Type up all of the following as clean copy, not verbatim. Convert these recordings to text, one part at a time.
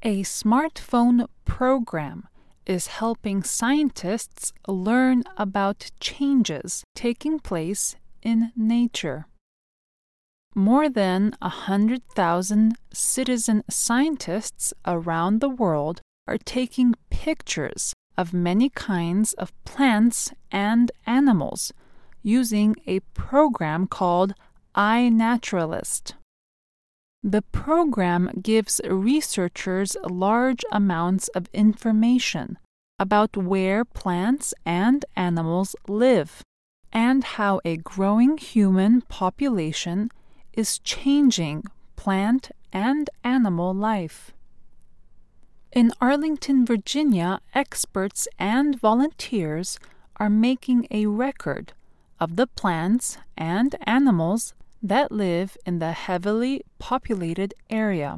A smartphone program is helping scientists learn about changes taking place in nature. More than 100,000 citizen scientists around the world are taking pictures of many kinds of plants and animals using a program called iNaturalist. The program gives researchers large amounts of information about where plants and animals live and how a growing human population is changing plant and animal life. In Arlington, Virginia, experts and volunteers are making a record of the plants and animals that live in the heavily populated area.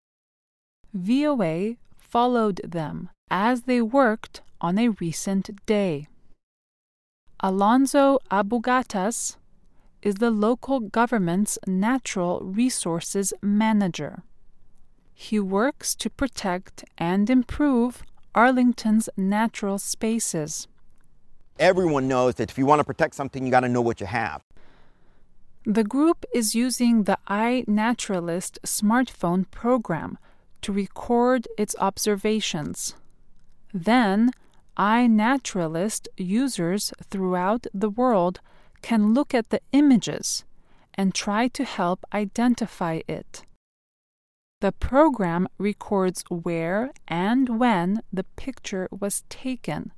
VOA followed them as they worked on a recent day. Alonso Abugatas is the local government's natural resources manager. He works to protect and improve Arlington's natural spaces. Everyone knows that if you want to protect something, you got to know what you have. The group is using the iNaturalist smartphone program to record its observations. Then, iNaturalist users throughout the world can look at the images and try to help identify it. The program records where and when the picture was taken.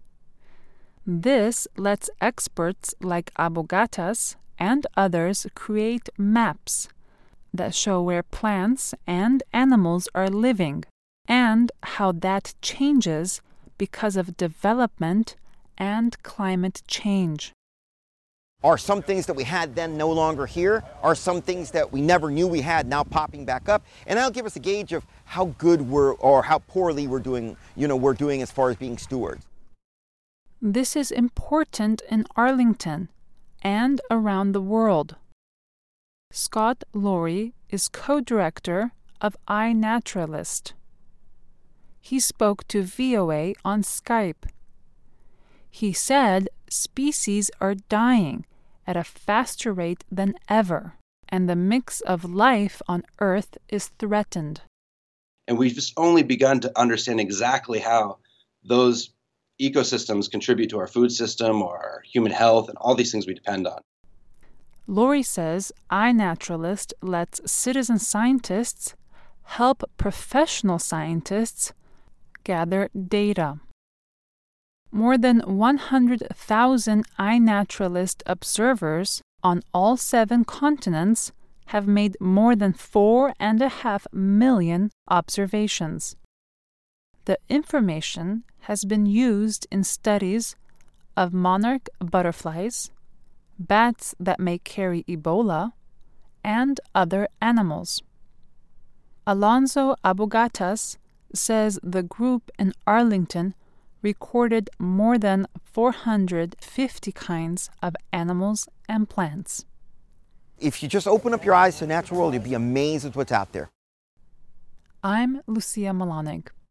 This lets experts like Abugatas and others create maps that show where plants and animals are living and how that changes because of development and climate change. Are some things that we had then no longer here? Are some things that we never knew we had now popping back up? And that'll give us a gauge of how good or how poorly we're doing as far as being stewards. This is important in Arlington and around the world. Scott Laurie is co-director of iNaturalist. He spoke to VOA on Skype. He said species are dying at a faster rate than ever, and the mix of life on Earth is threatened. And we've just only begun to understand exactly how those ecosystems contribute to our food system or our human health and all these things we depend on. Laurie says iNaturalist lets citizen scientists help professional scientists gather data. More than 100,000 iNaturalist observers on all 7 continents have made more than 4.5 million observations. The information has been used in studies of monarch butterflies, bats that may carry Ebola, and other animals. Alonso Abugatas says the group in Arlington recorded more than 450 kinds of animals and plants. If you just open up your eyes to the natural world, you'll be amazed at what's out there. I'm Lucia Malonig.